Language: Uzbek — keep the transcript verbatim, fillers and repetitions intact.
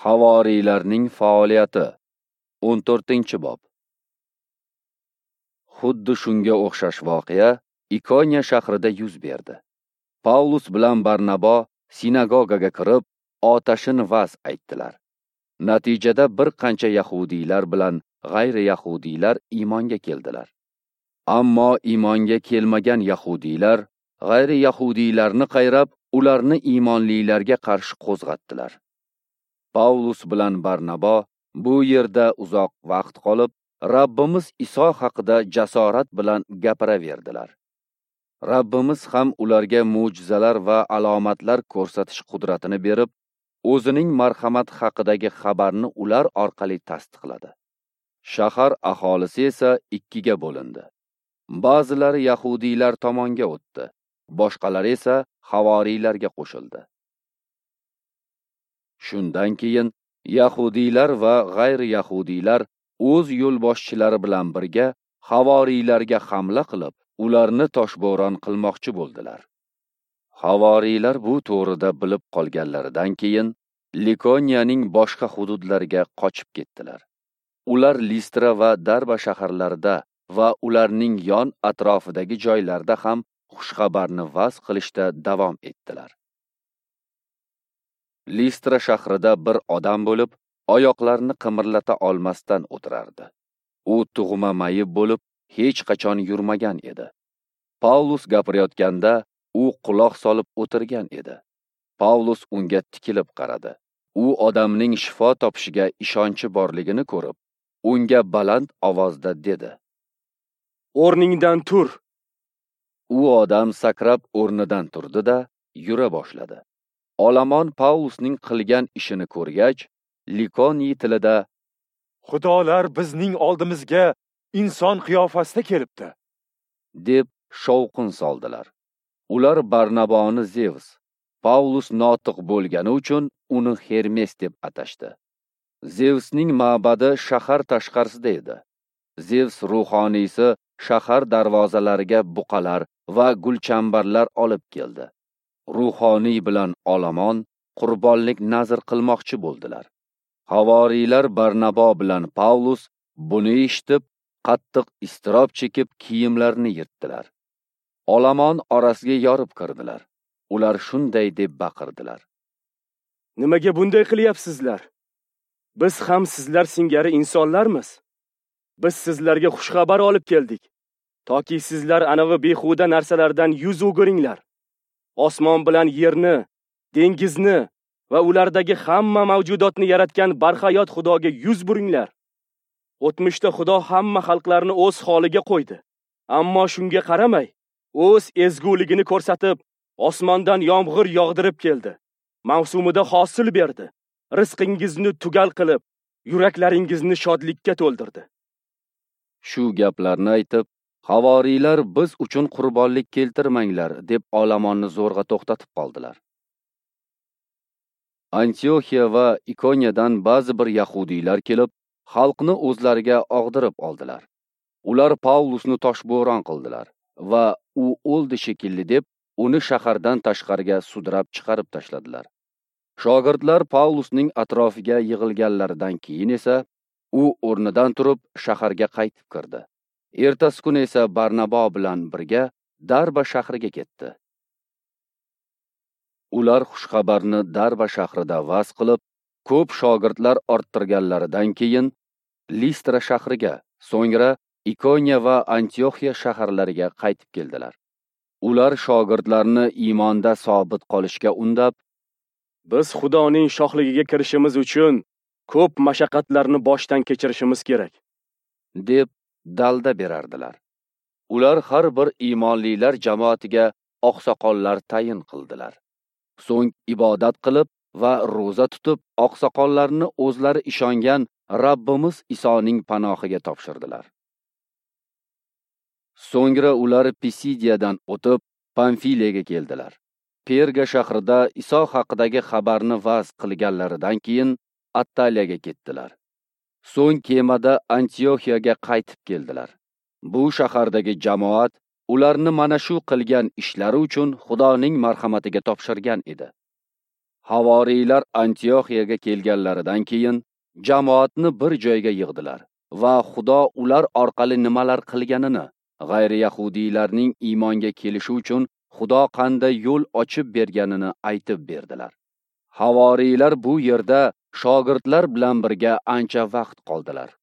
Havoriylarning faoliyati. o'n to'rtinchi bob. Xuddi shunga o'xshash voqea Ikoniya shahrida yuz berdi. Pavlus bilan Barnabo sinagogaga kirib, otashin va'z aytdilar. Natijada bir qancha yahudiylar bilan g'ayri yahudiylar iymonga keldilar. Ammo iymonga kelmagan yahudiylar g'ayri yahudiylarni qayrab, ularni iymonlilarga qarshi qo'zg'atdilar. Pavlus bilan Barnabo bu yerda uzoq vaqt qolib, Rabbimiz Iso haqida jasorat bilan gapiraverdilar. Rabbimiz ham ularga mo'jizalar va alomatlar ko'rsatish qudratini berib, o'zining marhamat haqidagi xabarni ular orqali tasdiqladi. Shahar aholisi esa ikkiga bo'lindi. Ba'zilari yahudiylar tomonga o'tdi, boshqalari esa havoriylarga qo'shildi. Shundan keyin yahudiylar va g'ayri yahudiylar o'z yo'lboshchilari bilan birga havoriylarga hamla qilib, ularni toshbo'ron qilmoqchi bo'ldilar. Havoriylar bu to'g'rida bilib qolganlaridan keyin Likoniyaning boshqa hududlariga qochib ketdilar. Ular Listra va Darba shaharlarida va ularning yon atrofidagi joylarda ham xushxabarni va'z qilishda davom etdilar. Listra shahrida bir odam bo'lib, oyoqlarini qimirlata olmasdan o'tirardi. U tug'ma mayib bo'lib, hech qachon yurmagan edi. Pavlus gapirayotganda u quloq solib o'tirgan edi. Pavlus unga tikilib qaradi. U odamning shifo topishiga ishonchi borligini ko'rib, unga baland ovozda dedi: "O'rningdan tur." U odam sakrab o'rnidan turdi-da, yura boshladi. Olomon Pavlusning qilgan ishini ko'rgach, Likoniy tilida "Xudolar bizning oldimizga inson qiyofasida kelibdi" deb shovqin soldilar. Ular Barnaboni Zevs, Pavlus notiq bo'lgani uchun uni Hermes deb atashdi. Zevsning ma'badi shahar tashqarisida edi. Zevs ruhoniysi shahar darvozalariga buqalar va gulchambarlar olib keldi. Ruhoniy bilan olomon qurbonlik nazr qilmoqchi bo'ldilar. Havoriylar Barnabo bilan Pavlus buni eshitib, qattiq iztirob chekib kiyimlarini yirtdilar. Olomon orasiga yorib kirdilar. Ular shunday deb baqirdilar: "Nimaga bunday qilyapsizlar? Biz ham sizlar singari insonlarmiz. Biz sizlarga xushxabar olib keldik, toki sizlar anavi behuda narsalardan yuz o'giringlar. Osmon bilan yerni, dengizni va ulardagi hamma mavjudotni yaratgan barhayot Xudoga yuz buringlar. O'tmishda Xudo hamma xalqlarni o'z holiga qo'ydi, ammo shunga qaramay, o'z ezguligini ko'rsatib, osmondan yomg'ir yog'dirib keldi. Mavsumida hosil berdi. Rizqingizni tugal qilib, yuraklaringizni shodlikka to'ldirdi." Shu gaplarni aytib, havoriylar biz uchun qurbonlik keltirmanglar deb olomonni zo'rg'a to'xtatib qoldilar. Antioxiya va Ikoniyadan ba'zi bir yahudiylar kelib, xalqni o'zlariga og'dirib oldilar. Ular Pavlusni toshbo'ron qildilar va u o'ldi shekilli deb uni shahardan tashqariga sudrab chiqarib tashladilar. Shogirdlar Pavlusning atrofiga yig'ilganlaridan keyin esa u o'rnidan turib shaharga qaytib kirdi. Ertasi kuni esa Barnabo bilan birga Darba shahriga ketdi. Ular xushxabarni Darba shahrida va'z qilib, ko'p shogirdlar orttirganlaridan keyin Listra shahriga, so'ngra Ikoniya va Antioxiya shaharlariga qaytib keldilar. Ular shogirdlarni iymonda sobit qolishga undab, "Biz Xudoning shohligiga kirishimiz uchun ko'p mashaqqatlarni boshdan kechirishimiz kerak" deb dalda berardilar. Ular har bir iymonlilar jamoatiga oqsoqollar tayin qildilar. So'ng ibodat qilib va roza tutib, oqsoqollarni o'zlari ishongan Rabbimiz Isoning panohiga topshirdilar. So'ngra ular Pisidiyadan o'tib Pamfiliyaga keldilar. Perga shahrida Iso haqidagi xabarni va'z qilganlaridan keyin Attaliyaga ketdilar. So'ng kemada Antioxiyaga qaytib keldilar. Bu shahardagi jamoat ularni mana shu qilgan ishlari uchun Xudoning marhamatiga topshirgan edi. Havoriylar Antioxiyaga kelganlaridan keyin jamoatni bir joyga yig'dilar va Xudo ular orqali nimalar qilganini, g'ayri yahudiylarning iymonga kelishi uchun Xudo qanday yo'l ochib berganini aytib berdilar. Havoriylar bu yerda shogirdlar bilan birga ancha vaqt qoldilar.